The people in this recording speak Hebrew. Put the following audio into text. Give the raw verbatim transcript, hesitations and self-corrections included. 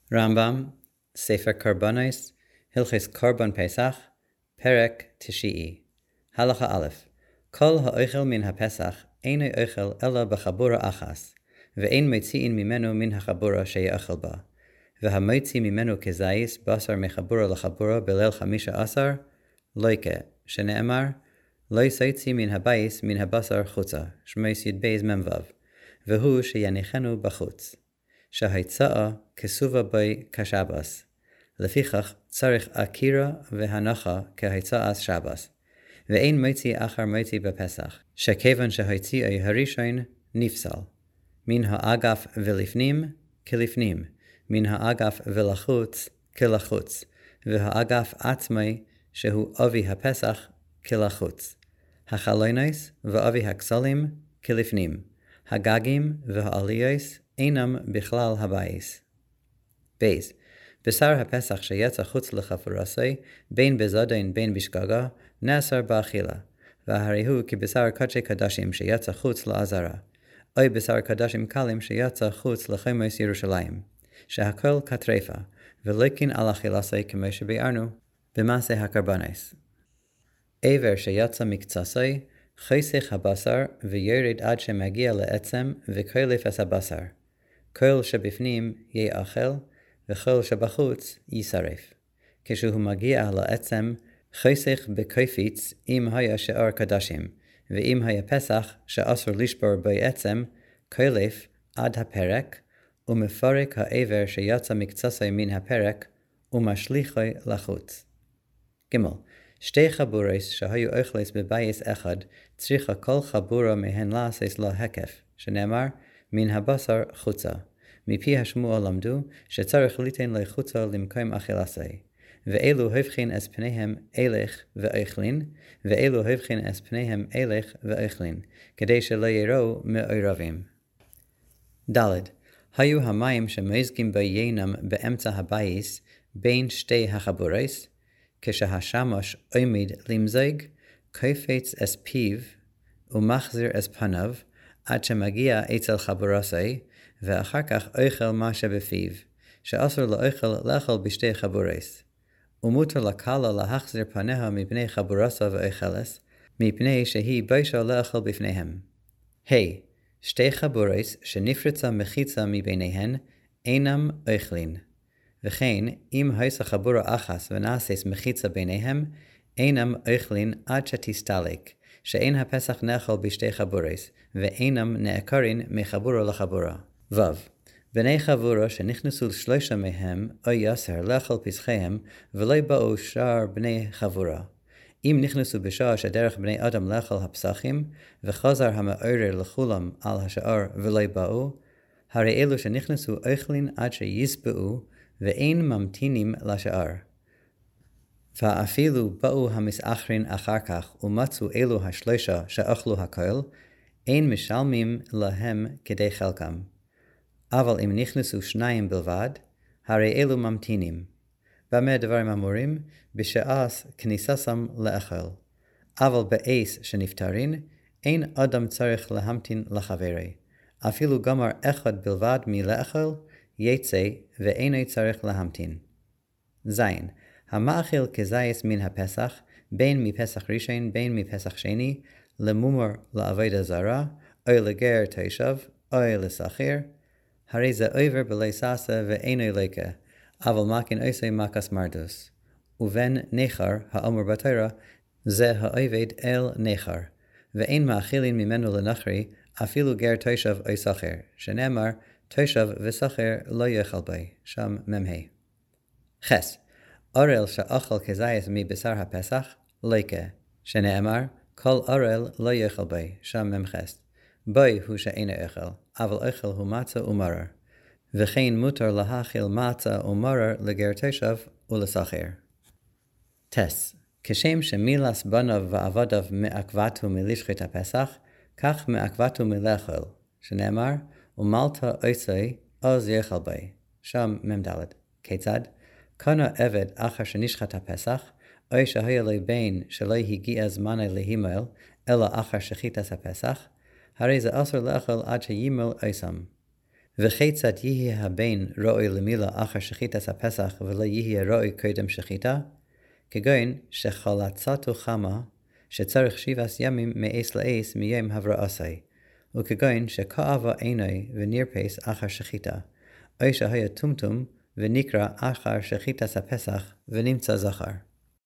Rambam, Sefer Karbonos, Hilchis Korban Pesach, Perek Tishi'i. Halacha Aleph. Kol ha'oichel min ha'pesach, eino oichel ela b'chabura achas, ve'ein moitzi'in mimenu min ha'chabura she'yochel ba. V'hamoitzi mimenu kezayis basar mechabura l'chabura belel chamisha asar, loike, shene'emar, lo yisoitzi min habayis min habasar chutza, shmos yud beis memvav, v'hu sheyanichenu b'chutz. שההיצאה כסובה בי כשבס. לפיכך צריך אקירה והנחה כהיצאת שבס. ואין מוציא אחר מוציא בפסח, שכיוון שהיציאי הראשון נפסל. מן האגף ולפנים כלפנים, מן האגף ולחוץ כלחוץ, והאגף עצמי שהוא אבי הפסח כלחוץ. החלונס ואבי הכסלים כלפנים, הגגים והעליות אינם בכלל הבייס. בייס, בשר הפסח שיצא חוץ לחפורסי, בין בזדין בין בשגגה, נאסר באכילה, והרי הוא כבשר קדשי קדשים שיצא חוץ לעזרה, או בשר קדשים קלים שיצא חוץ לחומס ירושלים, שהכל כטרפה, ולקין על אכילסי כמו שביארנו, במעשה הקרבנס. עבר שיצא מקצסי, חסך הבשר וירד עד שמגיע לעצם וקולף את הבשר. כל שבפנים יאכל, וכל שבחוץ יישרף. כשהוא מגיע לעצם, חסך בקופיץ אם היה שאר קדשים, ואם היה פסח שאסור לשבור בעצם, קולף עד הפרק, ומפרק העבר שיצא מקצסי מן הפרק, ומשליחו לחוץ. ג' שתי חבורס שהיו אוכלס בבייס אחד, צריכה כל חבורה מהן לעשות לה הקף, שנאמר, מן הבשר חוצה. מפי השמוע למדו שצריך ליתן לחוצה למקום אכילסי. ואלו הבחין את פניהם אלך ואוכלין, ואלו הבחין את פניהם אלך ואוכלין, כדי שלא יראו מעורבים. ד' היו המים שמזגים ביינם באמצע הבייס בין שתי החבורס, כשהשמש עומד למזג, קופץ את פיו ומחזיר את פניו, עד שמגיע אצל חבורסי, ואחר כך אוכל מה שבפיו, שאסור לאוכל לאכול בשתי חבורס. ומותר לקלה להחזיר פניה מפני חבורסה ואוכלס, מפני שהיא ביישה לאכול בפניהם. ה. שתי חבורס שנפרצה מחיצה מביניהן, אינם אוכלין. וכן, אם הייתה חבורה אחס ונעשית מחיצה ביניהם, אינם אוכלין עד שתסתלק, שאין הפסח נאכל בשתי חבורס, ואינם נעקרין מחבורה לחבורה. ו. בני חבורה שנכנסו שלושה מהם, או יסר לאכול פסחיהם, ולא באו שאר בני חבורה. אם נכנסו בשעה שדרך בני אדם לאכול הפסחים, וחזר המעורר לכולם על השאר ולא באו, הרי אלו שנכנסו אוכלין עד שיסבעו, ואין ממתינים לשאר. ואפילו באו המסאחרין אחר כך, ומצאו אלו השלושה שאכלו הכל, אין משלמים להם כדי חלקם. אבל אם נכנסו שניים בלבד, הרי אלו ממתינים. במה דברים אמורים? בשעת כניסתם לאכול. אבל באש שנפטרין, אין אדם צריך להמתין לחברי. אפילו גמר אחד בלבד מלאכול, יצא ואינו צריך להמתין. זין, המאכיל כזייס מן הפסח, בין מפסח ראשון, בין מפסח שני, למומר לעבודה זרה, או לגר תושב, או לסחיר, הרי זה עובר בלי ססה ואינו ליקה, אבל מקין עושה מקס מרדוס. ובין נחר, האומר בתורה, זה העובד אל נחר, ואין מאכילין ממנו לנחרי, אפילו גר תושב או סחיר, שנאמר, תושב וסחר לא יאכל בי, שם ממה. חס, אורל שאוכל כזייס מבשר הפסח, ליקה, שנאמר, כל אורל לא יאכל בי, שם ממחס. בי הוא שאינו אוכל, אבל אוכל הוא מצה ומרר. וכן מותר להאכיל מצה ומרר לגר תושב ולסחר. טס, כשם שמילס בניו ועבדיו מעכבתו מלשחית הפסח, כך מעכבתו מלאכול, שנאמר, ומלת עושי, אז יאכל בי, שם ממדלת. כיצד? קנה עבד אחר שנשחט הפסח, או שהיה לו בן שלא הגיע זמנה להימל, אלא אחר שחיטת הפסח, הרי זה אסור לאכול עד שימל עושם. וכיצד יהיה הבן ראוי למילה אחר שחיטת הפסח ולא יהיה ראוי קודם שחיטה? כגון שחלצתו חמה, שצריך שבעת ימים מאס לאס מיום הבראסי, וכגון שכאבה עיני ונרפס אחר שחיטה, או שהיה טומטום ונקרא אחר שחיטת הפסח ונמצא זכר.